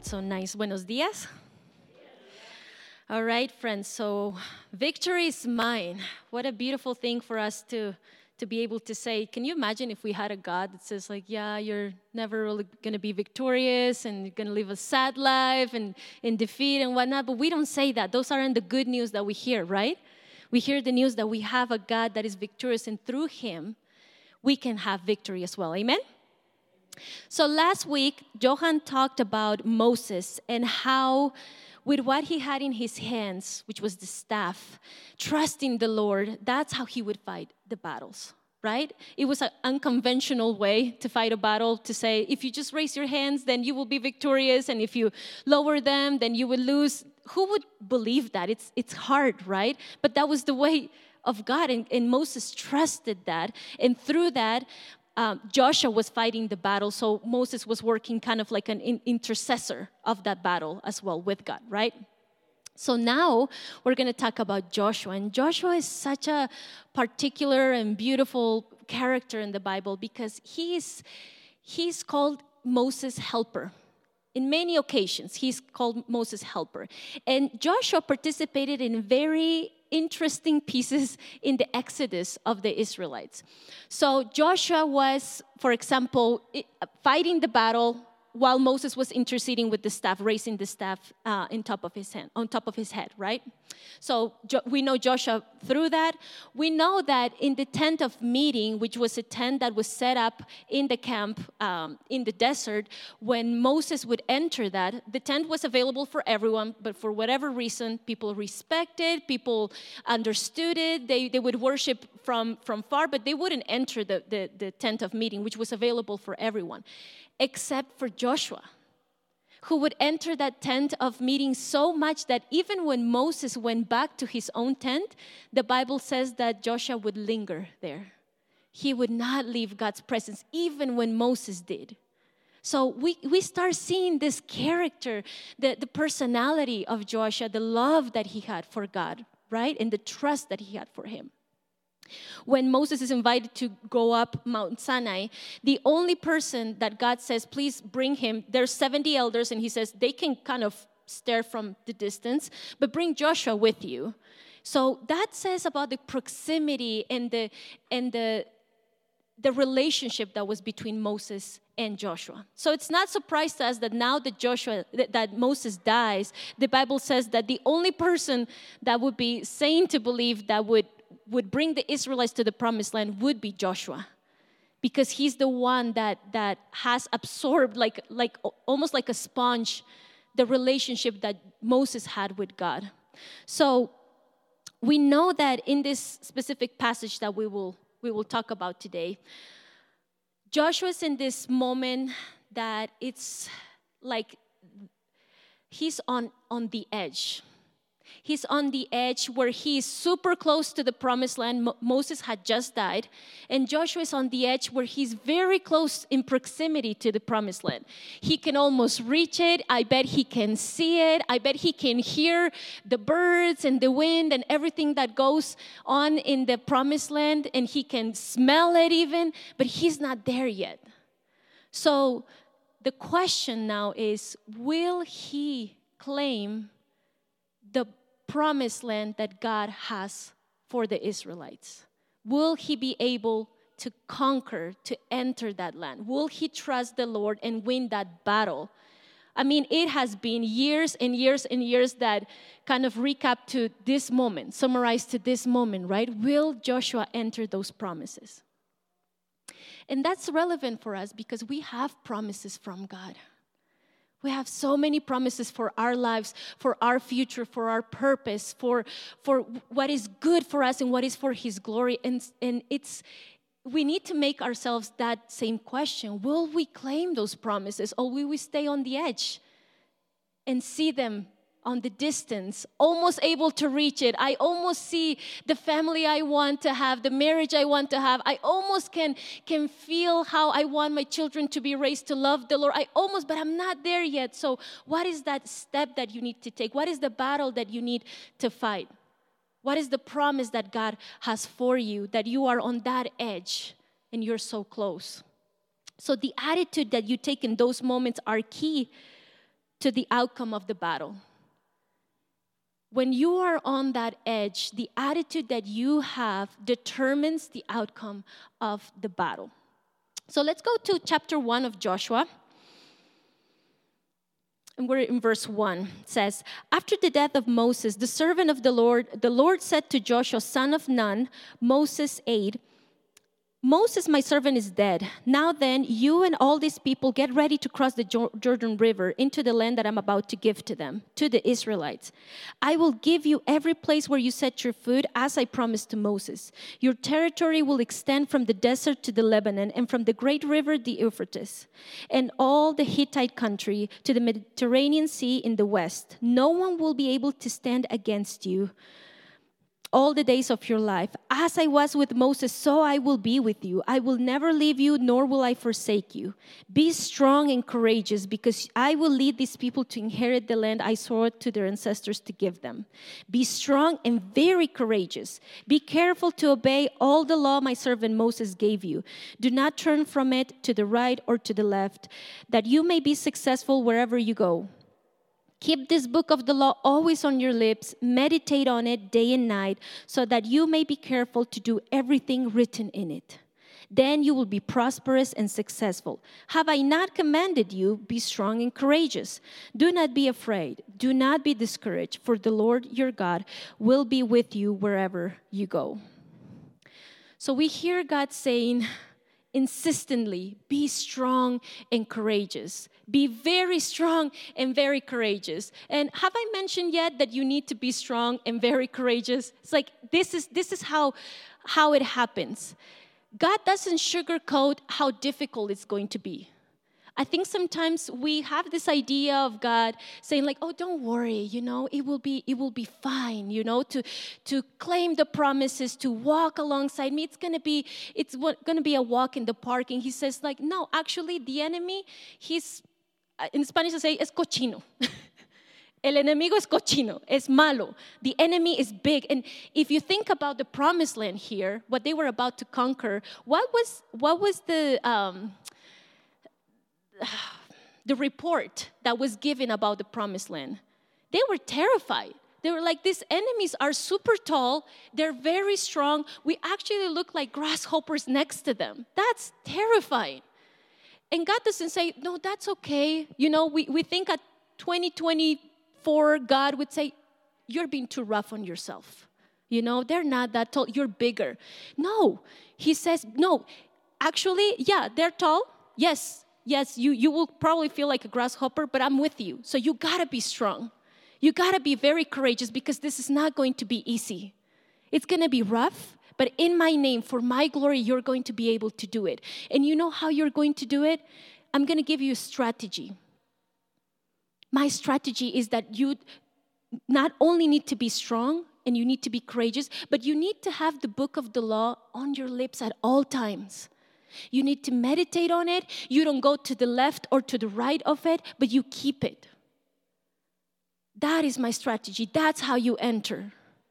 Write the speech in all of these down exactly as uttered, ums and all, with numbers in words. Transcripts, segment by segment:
That's so nice. Buenos días. All right, friends. So victory is mine. What a beautiful thing for us to, to be able to say. Can you imagine if we had a God that says, like, yeah, you're never really going to be victorious and you're going to live a sad life and in defeat and whatnot. But we don't say that. Those aren't the good news that we hear, right? We hear the news that we have a God that is victorious, and through him, we can have victory as well. Amen? So last week, Johan talked about Moses and how with what he had in his hands, which was the staff, trusting the Lord, that's how he would fight the battles, right? It was an unconventional way to fight a battle, to say, if you just raise your hands, then you will be victorious, and if you lower them, then you will lose. Who would believe that? It's, it's hard, right? But that was the way of God, and, and Moses trusted that, and through that, Um, Joshua was fighting the battle, so Moses was working kind of like an in- intercessor of that battle as well with God, right? So now we're going to talk about Joshua, and Joshua is such a particular and beautiful character in the Bible because he's he's called Moses' helper. In many occasions, he's called Moses' helper. And Joshua participated in very interesting pieces in the exodus of the Israelites. So Joshua was, for example, fighting the battle while Moses was interceding with the staff, raising the staff uh, in top of his hand, on top of his head, right? So jo- we know Joshua through that. We know that in the tent of meeting, which was a tent that was set up in the camp um, in the desert, when Moses would enter that, the tent was available for everyone, but for whatever reason, people respected, people understood it. They, they would worship from, from far, but they wouldn't enter the, the, the tent of meeting, which was available for everyone, except for Joshua, who would enter that tent of meeting so much that even when Moses went back to his own tent, the Bible says that Joshua would linger there. He would not leave God's presence, even when Moses did. So we, we start seeing this character, the, the personality of Joshua, the love that he had for God, right? And the trust that he had for him. When Moses is invited to go up Mount Sinai, the only person that God says, please bring him, there's seventy elders, and he says they can kind of stare from the distance, but bring Joshua with you. So that says about the proximity and the and the the relationship that was between Moses and Joshua. So it's not surprise to us that now that Joshua, that, that Moses dies, the Bible says that the only person that would be sane to believe that would would bring the Israelites to the promised land would be Joshua, because he's the one that that has absorbed, like like almost like a sponge, the relationship that Moses had with God. So we know that in this specific passage that we will we will talk about today, Joshua's in this moment that it's like he's on on the edge. He's on the edge where he's super close to the promised land. Mo- Moses had just died. And Joshua is on the edge where he's very close in proximity to the promised land. He can almost reach it. I bet he can see it. I bet he can hear the birds and the wind and everything that goes on in the promised land. And he can smell it even, but he's not there yet. So the question now is, will he claim the promised land that God has for the Israelites? Will he be able to conquer, to enter that land? Will he trust the Lord and win that battle? I mean, it has been years and years and years that kind of recap to this moment, summarize to this moment, right? Will Joshua enter those promises? And that's relevant for us because we have promises from God. We have so many promises for our lives, for our future, for our purpose, for, for what is good for us and what is for his glory. And, and it's we need to make ourselves that same question. Will we claim those promises, or will we stay on the edge and see them on the distance, almost able to reach it? I almost see the family I want to have, the marriage I want to have. I almost can, can feel how I want my children to be raised to love the Lord. I almost, but I'm not there yet. So what is that step that you need to take? What is the battle that you need to fight? What is the promise that God has for you, that you are on that edge and you're so close? So the attitude that you take in those moments are key to the outcome of the battle. When you are on that edge, the attitude that you have determines the outcome of the battle. So let's go to chapter one of Joshua. And we're in verse one. It says, after the death of Moses, the servant of the Lord, the Lord said to Joshua, son of Nun, Moses' aide, Moses, my servant, is dead. Now then, you and all these people get ready to cross the Jordan River into the land that I'm about to give to them, to the Israelites. I will give you every place where you set your foot, as I promised to Moses. Your territory will extend from the desert to the Lebanon, and from the great river, the Euphrates, and all the Hittite country to the Mediterranean Sea in the west. No one will be able to stand against you all the days of your life. As I was with Moses, so I will be with you. I will never leave you, nor will I forsake you. Be strong and courageous, because I will lead these people to inherit the land I swore to their ancestors to give them. Be strong and very courageous. Be careful to obey all the law my servant Moses gave you. Do not turn from it to the right or to the left, that you may be successful wherever you go. Keep this book of the law always on your lips. Meditate on it day and night, so that you may be careful to do everything written in it. Then you will be prosperous and successful. Have I not commanded you? Be strong and courageous. Do not be afraid. Do not be discouraged, for the Lord your God will be with you wherever you go. So we hear God saying, insistently, be strong and courageous. Be very strong and very courageous. And have I mentioned yet that you need to be strong and very courageous? It's like this is this is how, how it happens. God doesn't sugarcoat how difficult it's going to be. I think sometimes we have this idea of God saying like, oh, don't worry, you know, it will be it will be fine, you know, to to claim the promises, to walk alongside me. It's gonna be it's gonna be a walk in the park. And he says like, no, actually the enemy, he's in Spanish I say es cochino. El enemigo es cochino, es malo. The enemy is big. And if you think about the promised land here, what they were about to conquer, what was what was the um, the report that was given about the promised land? They were terrified. They were like, these enemies are super tall. They're very strong. We actually look like grasshoppers next to them. That's terrifying. And God doesn't say, no, that's okay. You know, we, we think at twenty twenty-four, God would say, you're being too rough on yourself. You know, they're not that tall. You're bigger. No, he says, no, actually, yeah, they're tall. Yes. Yes, you, you will probably feel like a grasshopper, but I'm with you. So you gotta be strong. You gotta be very courageous, because this is not going to be easy. It's gonna be rough, but in my name, for my glory, you're going to be able to do it. And you know how you're going to do it? I'm gonna give you a strategy. My strategy is that you not only need to be strong and you need to be courageous, but you need to have the book of the law on your lips at all times. You need to meditate on it. You don't go to the left or to the right of it, but you keep it. That is my strategy. That's how you enter.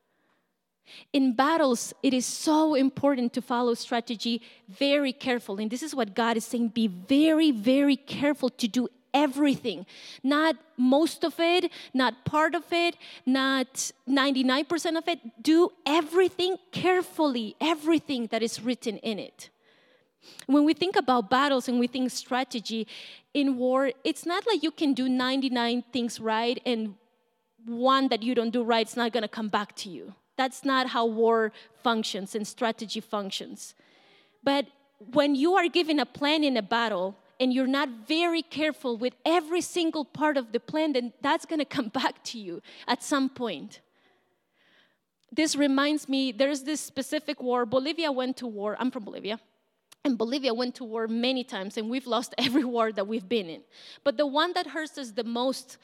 In battles, it is so important to follow strategy very carefully. And this is what God is saying. Be very, very careful to do everything. Not most of it, not part of it, not ninety-nine percent of it. Do everything carefully, everything that is written in it. When we think about battles and we think strategy in war, it's not like you can do ninety-nine things right and one that you don't do right is not going to come back to you. That's not how war functions and strategy functions. But when you are given a plan in a battle and you're not very careful with every single part of the plan, then that's going to come back to you at some point. This reminds me, there's this specific war. Bolivia went to war. I'm from Bolivia. And Bolivia went to war many times, and we've lost every war that we've been in. But the one that hurts us the most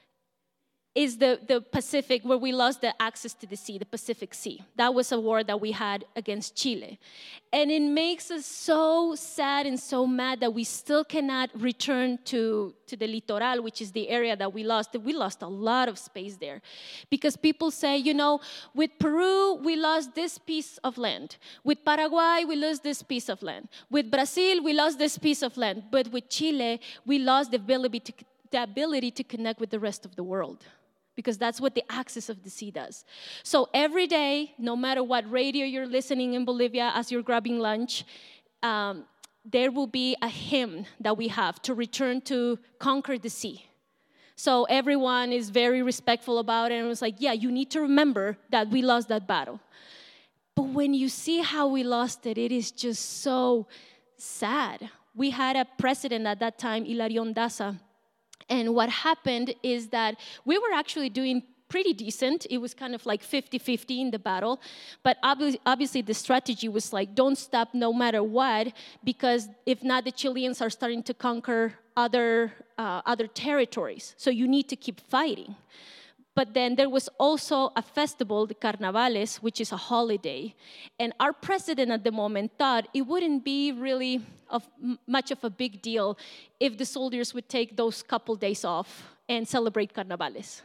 is the, the Pacific, where we lost the access to the sea, the Pacific Sea. That was a war that we had against Chile. And it makes us so sad and so mad that we still cannot return to, to the litoral, which is the area that we lost. We lost a lot of space there. Because people say, you know, with Peru, we lost this piece of land. With Paraguay, we lost this piece of land. With Brazil, we lost this piece of land. But with Chile, we lost the ability to the ability to connect with the rest of the world, because that's what the axis of the sea does. So every day, no matter what radio you're listening in Bolivia as you're grabbing lunch, um, there will be a hymn that we have to return to conquer the sea. So everyone is very respectful about it, and it's like, yeah, you need to remember that we lost that battle. But when you see how we lost it, it is just so sad. We had a president at that time, Hilarión Daza, and what happened is that we were actually doing pretty decent. It was kind of like fifty-fifty in the battle, but obviously, obviously the strategy was like, don't stop no matter what, because if not, the Chileans are starting to conquer other, uh, other territories, so you need to keep fighting. But then there was also a festival, the Carnavales, which is a holiday. And our president at the moment thought it wouldn't be really of much of a big deal if the soldiers would take those couple days off and celebrate Carnavales.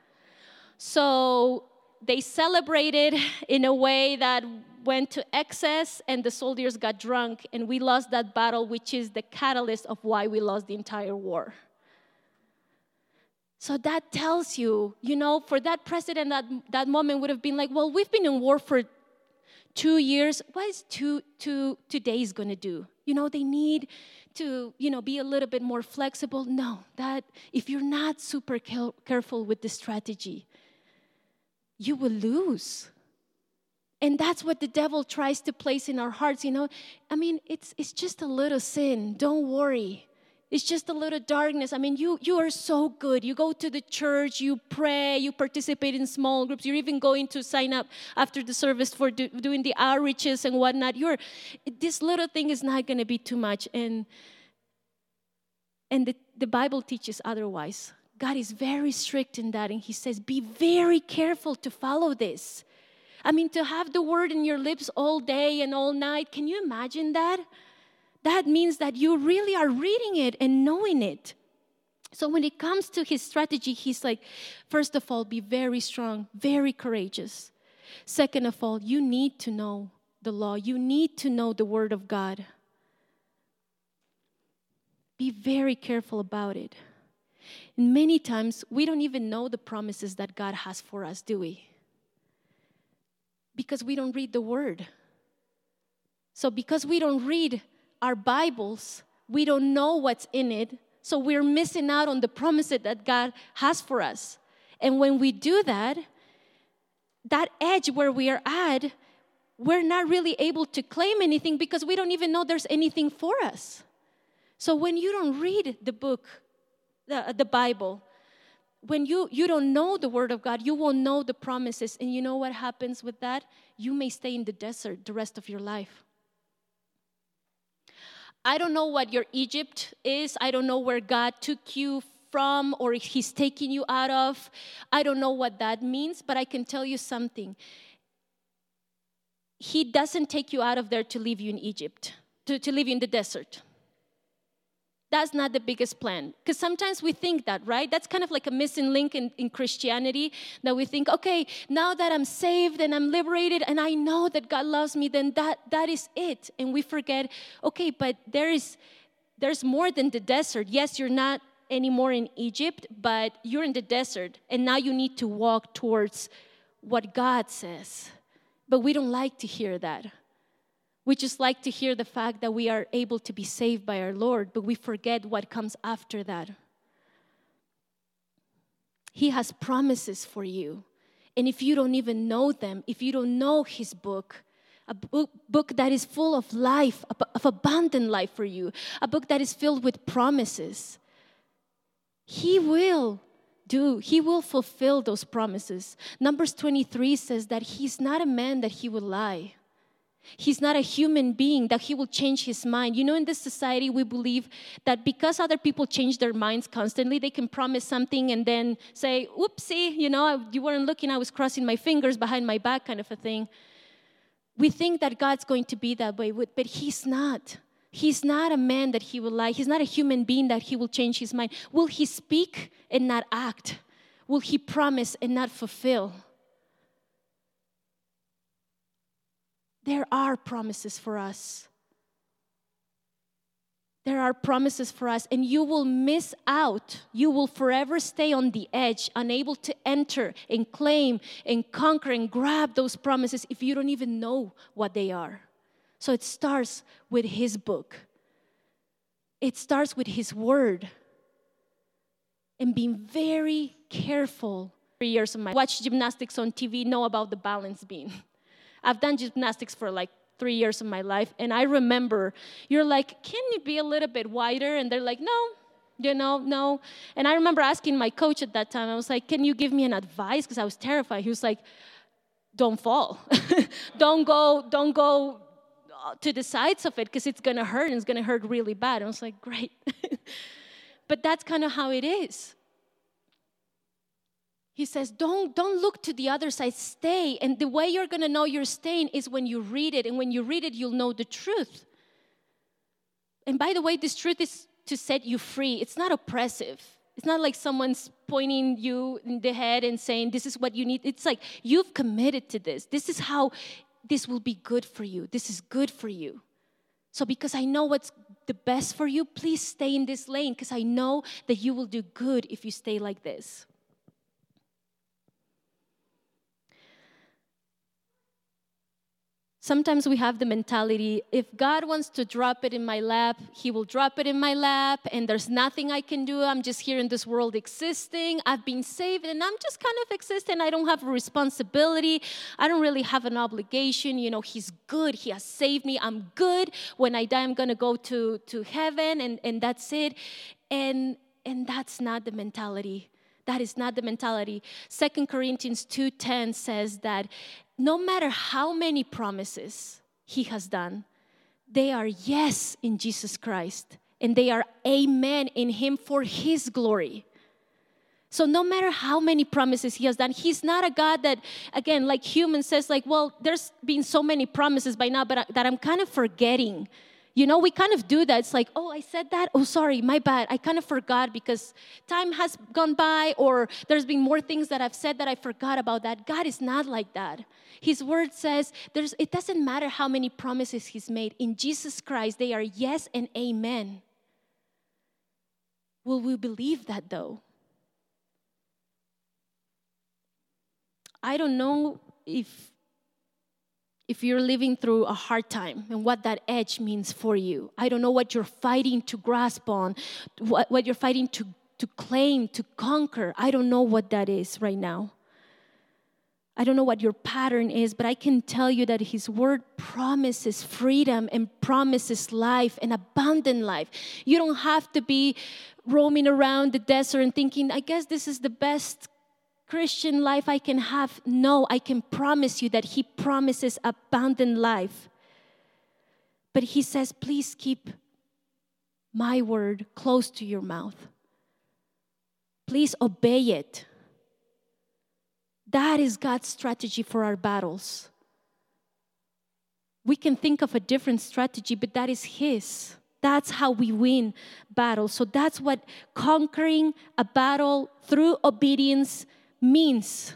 So they celebrated in a way that went to excess, and the soldiers got drunk, and we lost that battle, which is the catalyst of why we lost the entire war. So that tells you, you know, for that president, that, that moment would have been like, well, we've been in war for two years. What is two, two, two days going to do? You know, they need to, you know, be a little bit more flexible. No, that if you're not super care- careful with the strategy, you will lose. And that's what the devil tries to place in our hearts, you know. I mean, it's it's just a little sin. Don't worry. It's just a little darkness. I mean, you, you are so good. You go to the church, you pray, you participate in small groups. You're even going to sign up after the service for do, doing the outreaches and whatnot. You're, this little thing is not going to be too much. And, and the, the Bible teaches otherwise. God is very strict in that. And he says, be very careful to follow this. I mean, to have the word in your lips all day and all night. Can you imagine that? That means that you really are reading it and knowing it. So when it comes to his strategy, he's like, first of all, be very strong, very courageous. Second of all, you need to know the law. You need to know the word of God. Be very careful about it. And many times, we don't even know the promises that God has for us, do we? Because we don't read the word. So because we don't read our Bibles, we don't know what's in it, so we're missing out on the promises that God has for us. And when we do that, that edge where we are at, we're not really able to claim anything because we don't even know there's anything for us. So when you don't read the book, the, the Bible, when you, you don't know the Word of God, you won't know the promises. And you know what happens with that? You may stay in the desert the rest of your life. I don't know what your Egypt is. I don't know where God took you from or he's taking you out of. I don't know what that means, but I can tell you something. He doesn't take you out of there to leave you in Egypt, to, to leave you in the desert. That's not the biggest plan. Because sometimes we think that, right? That's kind of like a missing link in, in Christianity, that we think, okay, now that I'm saved and I'm liberated and I know that God loves me, then that, that is it. And we forget, okay, but there is there's more than the desert. Yes, you're not anymore in Egypt, but you're in the desert. And now you need to walk towards what God says. But we don't like to hear that. We just like to hear the fact that we are able to be saved by our Lord, but we forget what comes after that. He has promises for you. And if you don't even know them, if you don't know his book, a book, book that is full of life, of abundant life for you, a book that is filled with promises, he will do, he will fulfill those promises. Numbers twenty-three says that he's not a man that he will lie. He's not a human being that he will change his mind. You know, in this society, we believe that because other people change their minds constantly, they can promise something and then say, oopsie, you know, you weren't looking, I was crossing my fingers behind my back kind of a thing. We think that God's going to be that way, but he's not. He's not a man that he will lie. He's not a human being that he will change his mind. Will he speak and not act? Will he promise and not fulfill? There are promises for us. There are promises for us, and you will miss out. You will forever stay on the edge, unable to enter and claim and conquer and grab those promises if you don't even know what they are. So it starts with His book. It starts with His word. And being very careful. For years of my watch gymnastics on T V, know about the balance beam. I've done gymnastics for like three years of my life, and I remember you're like, can you be a little bit wider? And they're like, no, you know, no. And I remember asking my coach at that time, I was like, can you give me an advice? Because I was terrified. He was like, don't fall. don't go, don't go to the sides of it, because it's gonna hurt, and it's gonna hurt really bad. I was like, great. But that's kind of how it is. He says, don't, don't look to the other side, stay. And the way you're going to know you're staying is when you read it. And when you read it, you'll know the truth. And by the way, this truth is to set you free. It's not oppressive. It's not like someone's pointing you in the head and saying, this is what you need. It's like, you've committed to this. This is how this will be good for you. This is good for you. So because I know what's the best for you, please stay in this lane, because I know that you will do good if you stay like this. Sometimes we have the mentality, if God wants to drop it in my lap, He will drop it in my lap, and there's nothing I can do. I'm just here in this world existing. I've been saved, and I'm just kind of existing. I don't have a responsibility. I don't really have an obligation. You know, He's good. He has saved me. I'm good. When I die, I'm going to go to, to heaven, and, and that's it. And, and that's not the mentality. That is not the mentality. Second Corinthians two ten says that no matter how many promises He has done, they are yes in Jesus Christ, and they are amen in Him for His glory. So no matter how many promises He has done, He's not a God that, again, like human says, like, well, there's been so many promises by now, but I, that I'm kind of forgetting. You know, we kind of do that. It's like, oh, I said that. Oh, sorry, my bad. I kind of forgot because time has gone by, or there's been more things that I've said that I forgot about that. God is not like that. His word says there's, it doesn't matter how many promises He's made. In Jesus Christ, they are yes and amen. Will we believe that, though? I don't know if If you're living through a hard time and what that edge means for you. I don't know what you're fighting to grasp on, what, what you're fighting to, to claim, to conquer. I don't know what that is right now. I don't know what your pattern is, but I can tell you that His word promises freedom and promises life, and abundant life. You don't have to be roaming around the desert and thinking, I guess this is the best Christian life I can have. No, I can promise you that He promises abundant life. But He says, please keep my word close to your mouth. Please obey it. That is God's strategy for our battles. We can think of a different strategy, but that is His. That's how we win battles. So that's what conquering a battle through obedience means.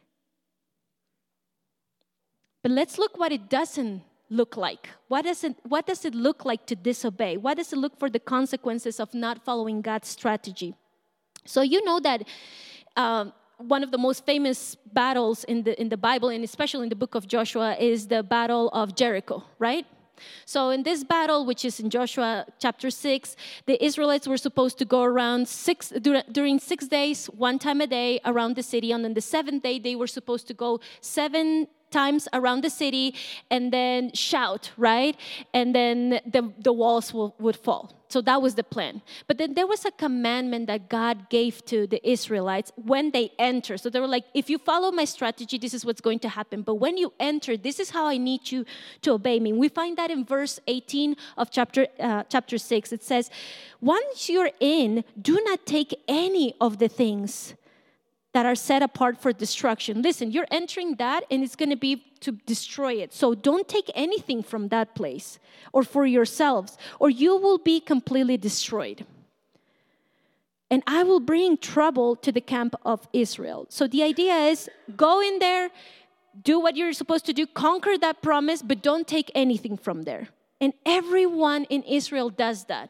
But let's look what it doesn't look like. What does it, what does it look like to disobey? What does it look for the consequences of not following God's strategy? So you know that um, one of the most famous battles in the in the Bible, and especially in the book of Joshua, is the Battle of Jericho, right? So in this battle, which is in Joshua chapter six, the Israelites were supposed to go around six during six days, one time a day around the city. And on the seventh day, they were supposed to go seven times around the city and then shout, right? And then the, the walls will, would fall. So that was the plan. But then there was a commandment that God gave to the Israelites when they enter. So they were like, if you follow my strategy, this is what's going to happen. But when you enter, this is how I need you to obey me. We find that in verse eighteen of chapter, uh, chapter six. It says, once you're in, do not take any of the things that are set apart for destruction. Listen, you're entering that and it's going to be to destroy it. So don't take anything from that place or for yourselves, or you will be completely destroyed. And I will bring trouble to the camp of Israel. So the idea is go in there, do what you're supposed to do, conquer that promise, but don't take anything from there. And everyone in Israel does that.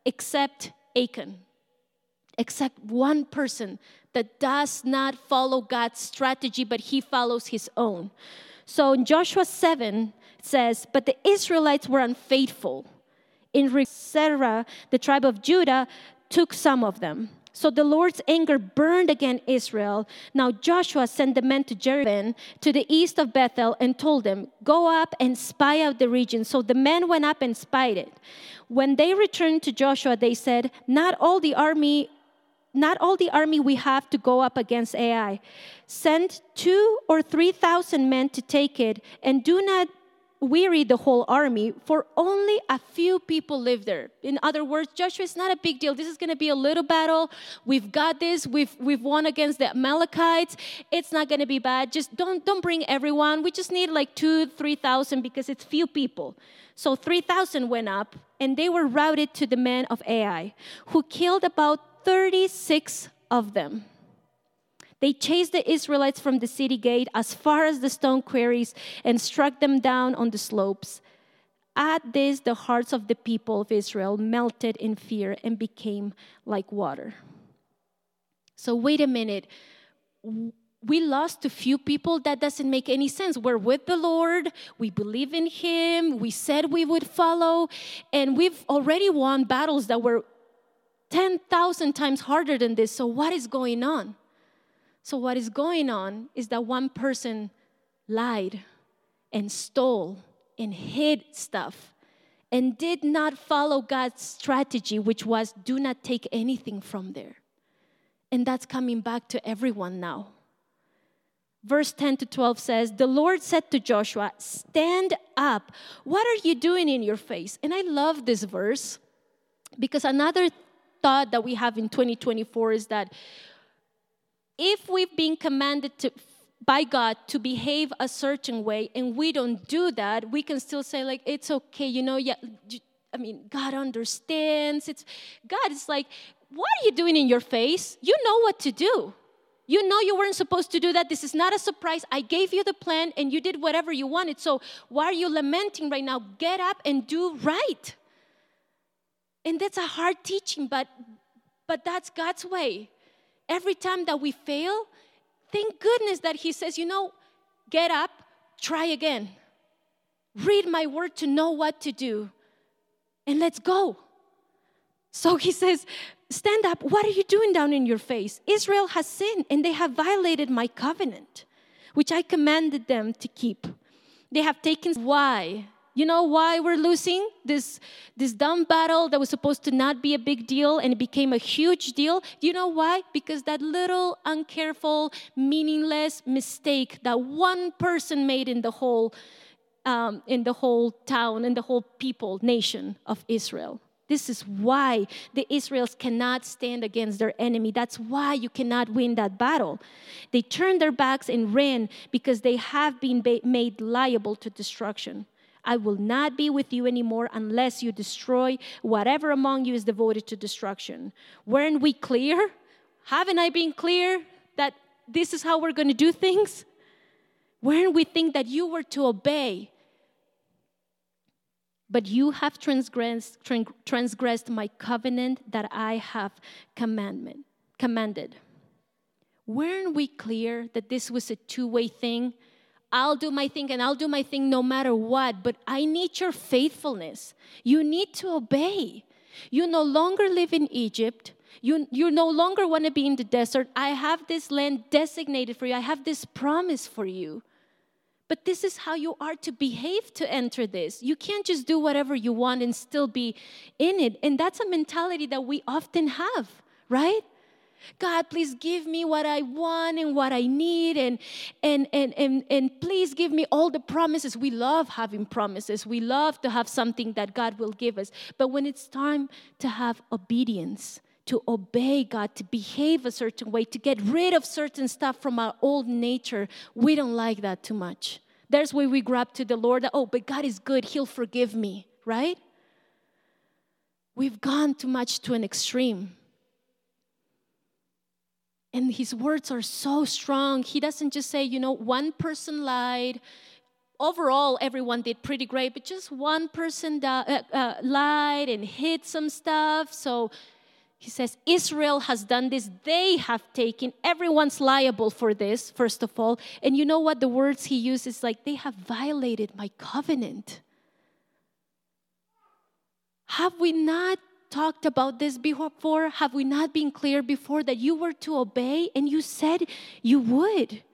except Achan. Except one person that does not follow God's strategy, but he follows his own. So in Joshua seven, it says, but the Israelites were unfaithful. In Sarah, the tribe of Judah took some of them. So the Lord's anger burned against Israel. Now Joshua sent the men to Jericho, to the east of Bethel, and told them, go up and spy out the region. So the men went up and spied it. When they returned to Joshua, they said, not all the army Not all the army we have to go up against Ai. Send two or three thousand men to take it, and do not weary the whole army, for only a few people live there. In other words, Joshua, it's not a big deal. This is going to be a little battle. We've got this. We've we've won against the Amalekites. It's not going to be bad. Just don't don't bring everyone. We just need like two, three thousand because it's few people. So three thousand went up, and they were routed to the men of Ai, who killed about thirty-six of them. They chased the Israelites from the city gate as far as the stone quarries and struck them down on the slopes. At this, the hearts of the people of Israel melted in fear and became like water. So wait a minute. We lost a few people. That doesn't make any sense. We're with the Lord. We believe in Him. We said we would follow. And we've already won battles that were ten thousand times harder than this. So what is going on? So what is going on is that one person lied and stole and hid stuff and did not follow God's strategy, which was do not take anything from there. And that's coming back to everyone now. Verse ten to twelve says, the Lord said to Joshua, stand up. What are you doing in your face? And I love this verse because another thought that we have in twenty twenty-four is that if we've been commanded to, by God to behave a certain way and we don't do that, we can still say like, it's okay, you know, yeah, I mean, God understands. It's God is like, what are you doing in your face? You know what to do. You know you weren't supposed to do that. This is not a surprise. I gave you the plan and you did whatever you wanted. So why are you lamenting right now? Get up and do right. And that's a hard teaching, but but that's God's way. Every time that we fail, thank goodness that He says, you know, get up, try again. Read my word to know what to do. And let's go. So He says, stand up. What are you doing down in your face? Israel has sinned and they have violated my covenant, which I commanded them to keep. They have taken, why? You know why we're losing this, this dumb battle that was supposed to not be a big deal and it became a huge deal? Do you know why? Because that little uncareful, meaningless mistake that one person made in the whole, um, in the whole town, in the whole people, nation of Israel. This is why the Israelites cannot stand against their enemy. That's why you cannot win that battle. They turned their backs and ran because they have been ba- made liable to destruction. I will not be with you anymore unless you destroy whatever among you is devoted to destruction. Weren't we clear? Haven't I been clear that this is how we're going to do things? Weren't we think that you were to obey? But you have transgressed, transgressed my covenant that I have commandment, commanded. Weren't we clear that this was a two-way thing? I'll do my thing and I'll do my thing no matter what, but I need your faithfulness. You need to obey. You no longer live in Egypt. You, you no longer want to be in the desert. I have this land designated for you. I have this promise for you. But this is how you are to behave to enter this. You can't just do whatever you want and still be in it. And that's a mentality that we often have, right? God, please give me what I want and what I need, and, and, and, and, and please give me all the promises. We love having promises. We love to have something that God will give us. But when it's time to have obedience, to obey God, to behave a certain way, to get rid of certain stuff from our old nature, we don't like that too much. There's where we grab to the Lord, that, oh, but God is good. He'll forgive me, right? We've gone too much to an extreme. And His words are so strong. He doesn't just say, you know, one person lied, overall, everyone did pretty great, but just one person da- uh, uh, lied and hid some stuff. So he says, Israel has done this. They have taken. Everyone's liable for this, first of all. And you know what the words he uses? Like, they have violated my covenant. Have we not talked about this before? Have we not been clear before that you were to obey and you said you would?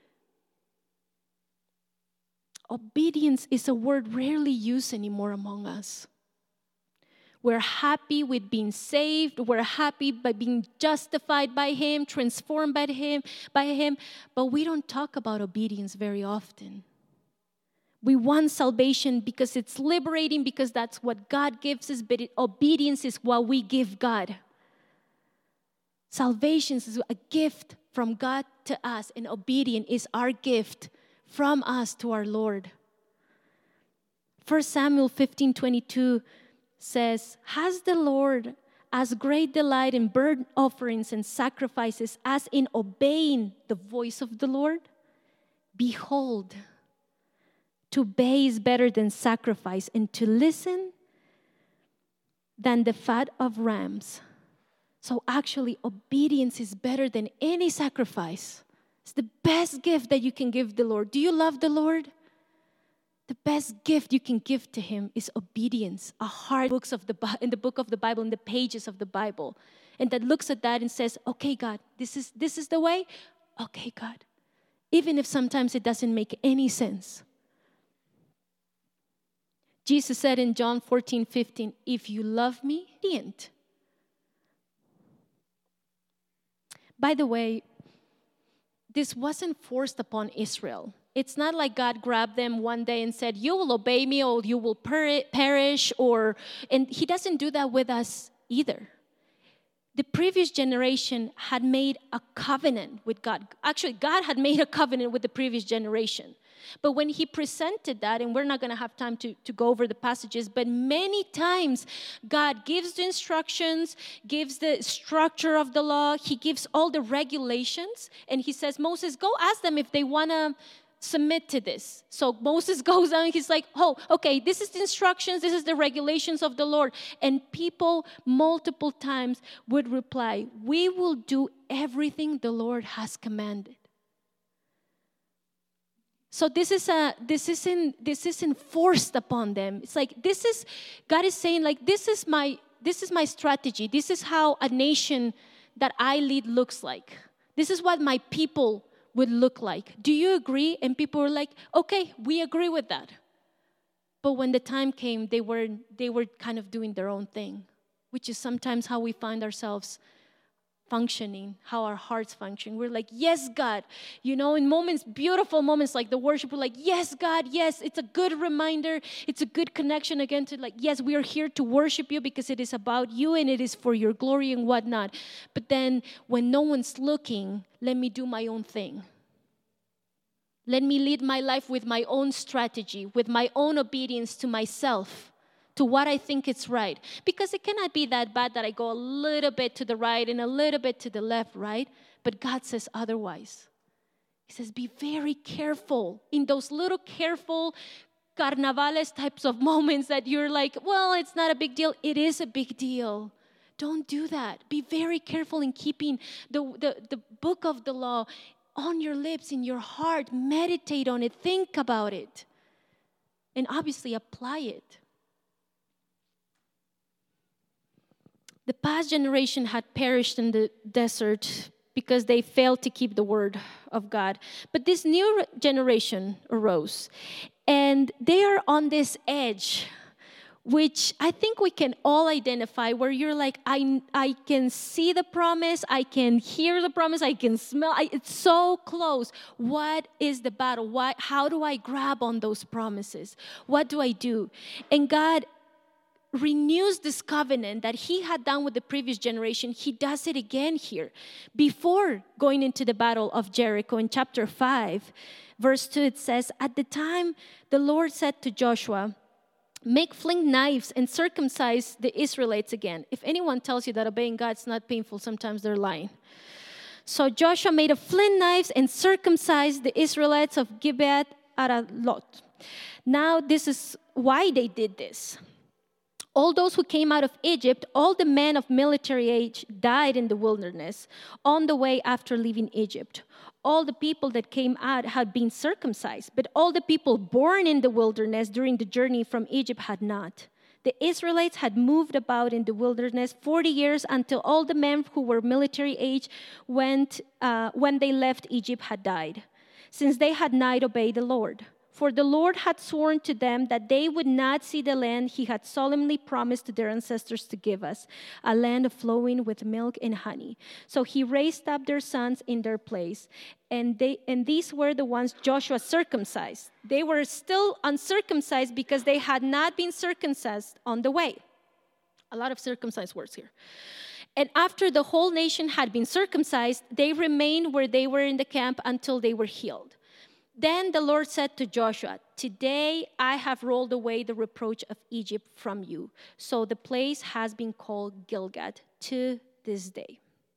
Obedience is a word rarely used anymore among us. We're happy with being saved. We're happy by being justified by Him, transformed by Him, by Him. But we don't talk about obedience very often. We want salvation because it's liberating, because that's what God gives us. But it, obedience is what we give God. Salvation is a gift from God to us, and obedience is our gift from us to our Lord. First Samuel fifteen twenty-two says, has the Lord as great delight in burnt offerings and sacrifices as in obeying the voice of the Lord? Behold, to obey is better than sacrifice, and to listen than the fat of rams. So actually, obedience is better than any sacrifice. It's the best gift that you can give the Lord. Do you love the Lord? The best gift you can give to Him is obedience. A heart books of the in the book of the Bible, in the pages of the Bible, and that looks at that and says, "Okay, God, this is this is the way. Okay, God," even if sometimes it doesn't make any sense. Jesus said in John fourteen fifteen, "If you love me, obedient." By the way, this wasn't forced upon Israel. It's not like God grabbed them one day and said, you will obey me or you will per- perish. Or, and He doesn't do that with us either. The previous generation had made a covenant with God. Actually, God had made a covenant with the previous generation. But when He presented that, and we're not going to have time to, to go over the passages, but many times God gives the instructions, gives the structure of the law, He gives all the regulations, and He says, Moses, go ask them if they want to submit to this. So Moses goes down and he's like, oh, okay, this is the instructions, this is the regulations of the Lord. And people multiple times would reply, we will do everything the Lord has commanded. So this is a this isn't this isn't forced upon them. It's like this is God is saying, like, this is my this is my strategy. This is how a nation that I lead looks like. This is what my people would look like. Do you agree? And people were like, okay, we agree with that. But when the time came, they were they were kind of doing their own thing, which is sometimes how we find ourselves functioning, how our hearts function. We're like, yes, God. You know, in moments, beautiful moments like the worship, we're like, yes, God, yes. It's a good reminder. It's a good connection again to like, yes, we are here to worship you because it is about you and it is for your glory and whatnot. But then when no one's looking, let me do my own thing. Let me lead my life with my own strategy, with my own obedience to myself, to what I think is right. Because it cannot be that bad that I go a little bit to the right and a little bit to the left, right? But God says otherwise. He says, be very careful in those little careful carnavales types of moments that you're like, well, it's not a big deal. It is a big deal. Don't do that. Be very careful in keeping the, the, the book of the law on your lips, in your heart. Meditate on it. Think about it. And obviously apply it. The past generation had perished in the desert because they failed to keep the word of God. But this new generation arose, and they are on this edge, which I think we can all identify, where you're like, I, I can see the promise, I can hear the promise, I can smell, I, it's so close. What is the battle? Why, how do I grab on those promises? What do I do? And God renews this covenant that He had done with the previous generation. He does it again here. Before going into the battle of Jericho in chapter five, verse two, it says, at the time the Lord said to Joshua, make flint knives and circumcise the Israelites again. If anyone tells you that obeying God is not painful, sometimes they're lying. So Joshua made a flint knives and circumcised the Israelites of Gibeath Aralot. Now, this is why they did this. All those who came out of Egypt, all the men of military age died in the wilderness on the way after leaving Egypt. All the people that came out had been circumcised, but all the people born in the wilderness during the journey from Egypt had not. The Israelites had moved about in the wilderness forty years until all the men who were military age went, uh, when they left Egypt had died, since they had not obeyed the Lord. For the Lord had sworn to them that they would not see the land he had solemnly promised to their ancestors to give us, a land flowing with milk and honey. So he raised up their sons in their place, and they and these were the ones Joshua circumcised. They were still uncircumcised because they had not been circumcised on the way. A lot of circumcised words here. And after the whole nation had been circumcised, they remained where they were in the camp until they were healed. Then the Lord said to Joshua, "Today I have rolled away the reproach of Egypt from you." So the place has been called Gilgad to this day.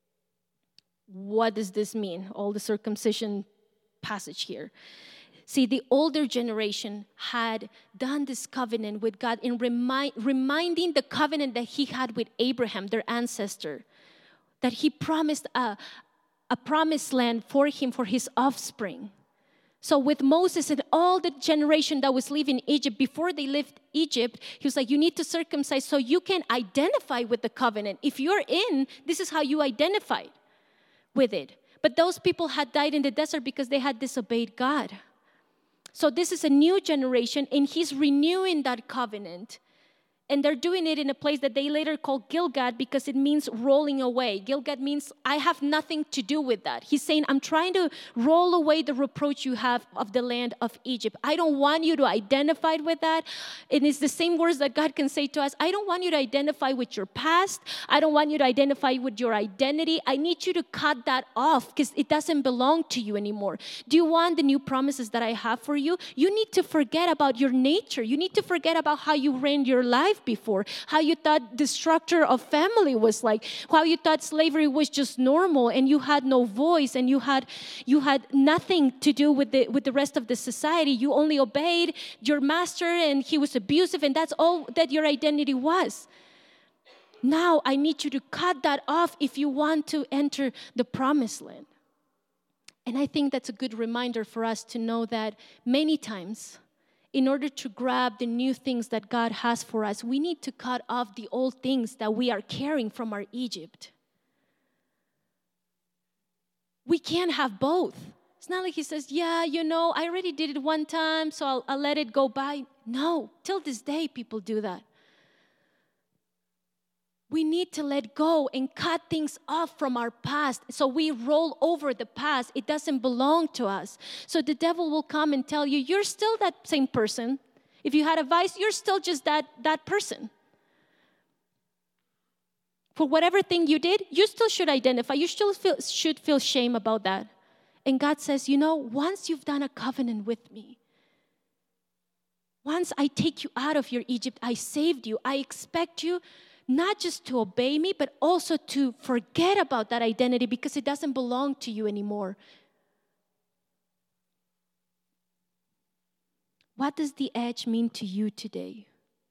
What does this mean? All the circumcision passage here. See, the older generation had done this covenant with God in remind, reminding the covenant that he had with Abraham, their ancestor, that he promised a, a promised land for him, for his offspring. So with Moses and all the generation that was living in Egypt, before they left Egypt, he was like, you need to circumcise so you can identify with the covenant. If you're in, this is how you identify with it. But those people had died in the desert because they had disobeyed God. So this is a new generation, and he's renewing that covenant. And they're doing it in a place that they later call Gilgad because it means rolling away. Gilgad means I have nothing to do with that. He's saying, I'm trying to roll away the reproach you have of the land of Egypt. I don't want you to identify with that. And it's the same words that God can say to us. I don't want you to identify with your past. I don't want you to identify with your identity. I need you to cut that off because it doesn't belong to you anymore. Do you want the new promises that I have for you? You need to forget about your nature. You need to forget about how you ran your life before, how you thought the structure of family was like, how you thought slavery was just normal and you had no voice and you had you had nothing to do with the with the rest of the society. You only obeyed your master and he was abusive, and that's all that your identity was. Now I need you to cut that off if you want to enter the promised land. And I think that's a good reminder for us to know that many times, in order to grab the new things that God has for us, we need to cut off the old things that we are carrying from our Egypt. We can't have both. It's not like he says, yeah, you know, I already did it one time, so I'll, I'll let it go by. No, till this day, people do that. We need to let go and cut things off from our past. So we roll over the past. It doesn't belong to us. So the devil will come and tell you, you're still that same person. If you had a vice, you're still just that, that person. For whatever thing you did, you still should identify. You still feel, should feel shame about that. And God says, you know, once you've done a covenant with me, once I take you out of your Egypt, I saved you. I expect you not just to obey me, but also to forget about that identity because it doesn't belong to you anymore. What does the edge mean to you today?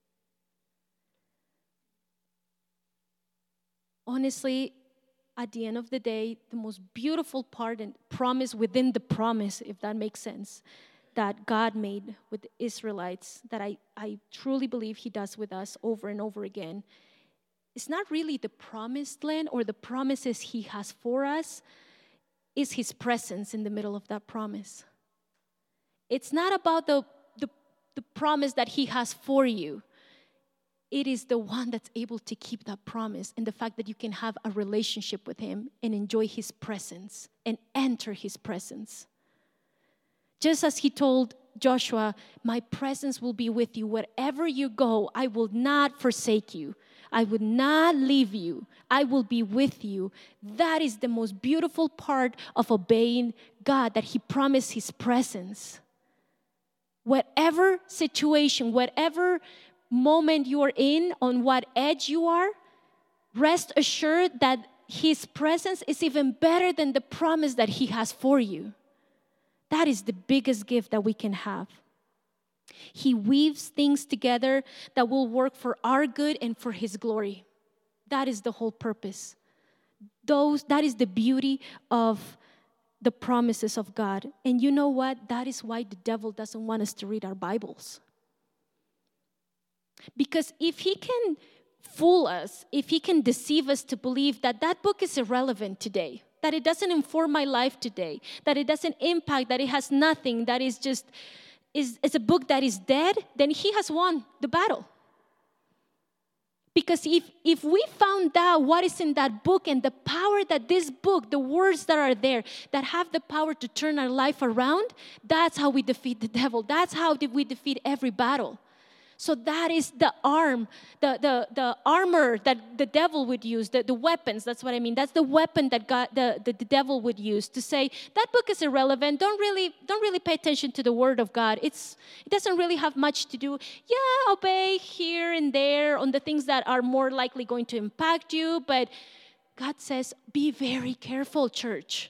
Honestly, at the end of the day, the most beautiful part and promise within the promise, if that makes sense, that God made with the Israelites, that I, I truly believe he does with us over and over again, it's not really the promised land or the promises he has for us. It's his presence in the middle of that promise. It's not about the, the, the promise that he has for you. It is the one that's able to keep that promise, and the fact that you can have a relationship with him and enjoy his presence and enter his presence. Just as he told Joshua, my presence will be with you. Wherever you go, I will not forsake you. I would not leave you. I will be with you. That is the most beautiful part of obeying God, that he promised his presence. Whatever situation, whatever moment you are in, on what edge you are, rest assured that his presence is even better than the promise that he has for you. That is the biggest gift that we can have. He weaves things together that will work for our good and for His glory. That is the whole purpose. Those, that is the beauty of the promises of God. And you know what? That is why the devil doesn't want us to read our Bibles. Because if he can fool us, if he can deceive us to believe that that book is irrelevant today, that it doesn't inform my life today, that it doesn't impact, that it has nothing, that is just, is, is a book that is dead, then he has won the battle. Because if, if we found out what is in that book and the power that this book, the words that are there, that have the power to turn our life around, that's how we defeat the devil. That's how we defeat every battle. So that is the arm, the, the, the armor that the devil would use, the, the weapons, that's what I mean. That's the weapon that God, the, the, the devil would use to say, that book is irrelevant. Don't really, don't really pay attention to the word of God. It's, it doesn't really have much to do. Yeah, obey here and there on the things that are more likely going to impact you. But God says, be very careful, church.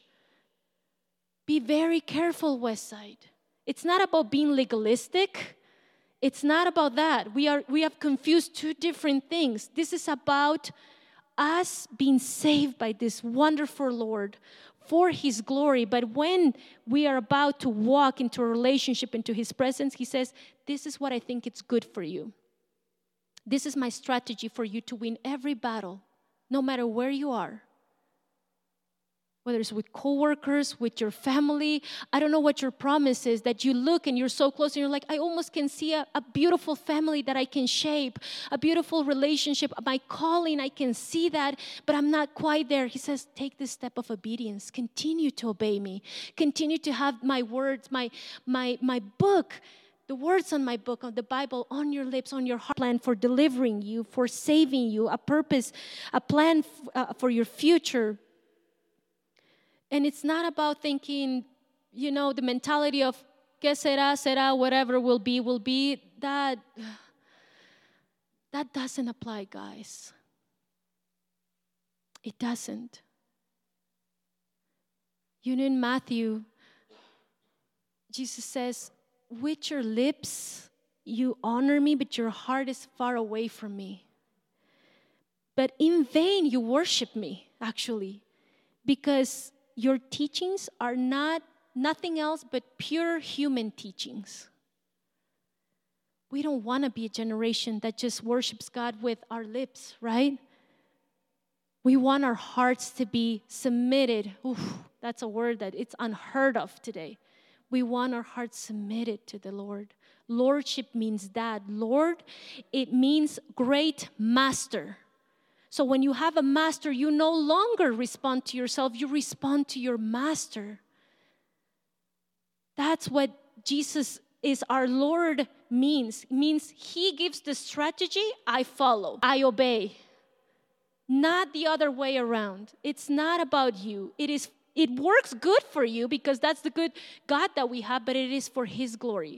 Be very careful, Westside. It's not about being legalistic. It's not about that. We are we have confused two different things. This is about us being saved by this wonderful Lord for His glory. But when we are about to walk into a relationship, into His presence, He says, this is what I think it's good for you. This is my strategy for you to win every battle, no matter where you are. Whether it's with coworkers, with your family. I don't know what your promise is, that you look and you're so close and you're like, I almost can see a, a beautiful family that I can shape, a beautiful relationship, my calling, I can see that, but I'm not quite there. He says, take this step of obedience. Continue to obey me. Continue to have my words, my, my, my book, the words on my book, of the Bible, on your lips, on your heart, plan for delivering you, for saving you, a purpose, a plan f- uh, for your future. And it's not about thinking, you know, the mentality of, que será, será, whatever will be, will be. That, that doesn't apply, guys. It doesn't. You know, in Matthew, Jesus says, with your lips you honor me, but your heart is far away from me. But in vain you worship me, actually, because your teachings are not nothing else but pure human teachings. We don't want to be a generation that just worships God with our lips, right? We want our hearts to be submitted. Oof, that's a word that it's unheard of today. We want our hearts submitted to the Lord. Lordship means that. Lord, it means great master. So when you have a master, you no longer respond to yourself, you respond to your master. That's what Jesus is our Lord means. It means He gives the strategy, I follow, I obey. Not the other way around. It's not about you. It is. It works good for you because that's the good God that we have, but it is for His glory.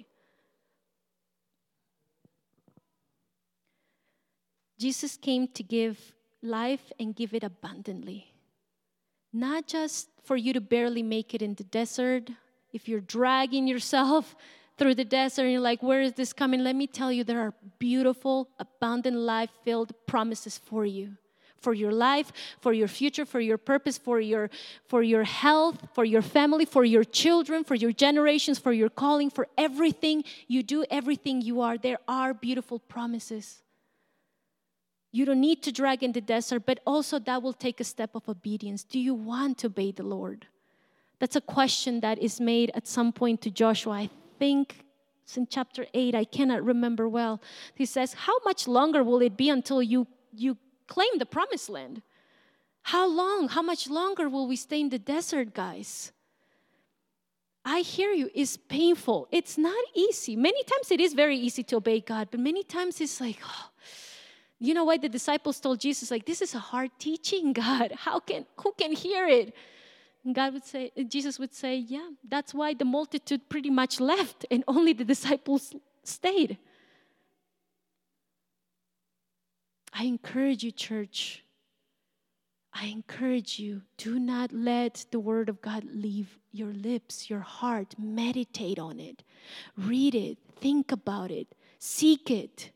Jesus came to give life and give it abundantly. Not just for you to barely make it in the desert. If you're dragging yourself through the desert and you're like, where is this coming? Let me tell you, there are beautiful, abundant, life-filled promises for you. For your life, for your future, for your purpose, for your, for your health, for your family, for your children, for your generations, for your calling, for everything you do, everything you are. There are beautiful promises. You don't need to drag in the desert, but also that will take a step of obedience. Do you want to obey the Lord? That's a question that is made at some point to Joshua. I think it's in chapter eight. I cannot remember well. He says, how much longer will it be until you, you claim the promised land? How long? How much longer will we stay in the desert, guys? I hear you. It's painful. It's not easy. Many times it is very easy to obey God, but many times it's like, oh, you know why the disciples told Jesus, like, this is a hard teaching, God. How can, who can hear it? And God would say, Jesus would say, yeah, that's why the multitude pretty much left and only the disciples stayed. I encourage you, church. I encourage you, do not let the word of God leave your lips, your heart. Meditate on it. Read it. Think about it. Seek it.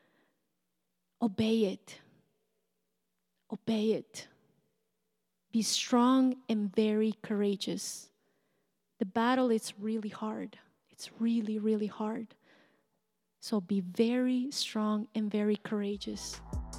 Obey it. Obey it. Be strong and very courageous. The battle is really hard. It's really, really hard. So be very strong and very courageous.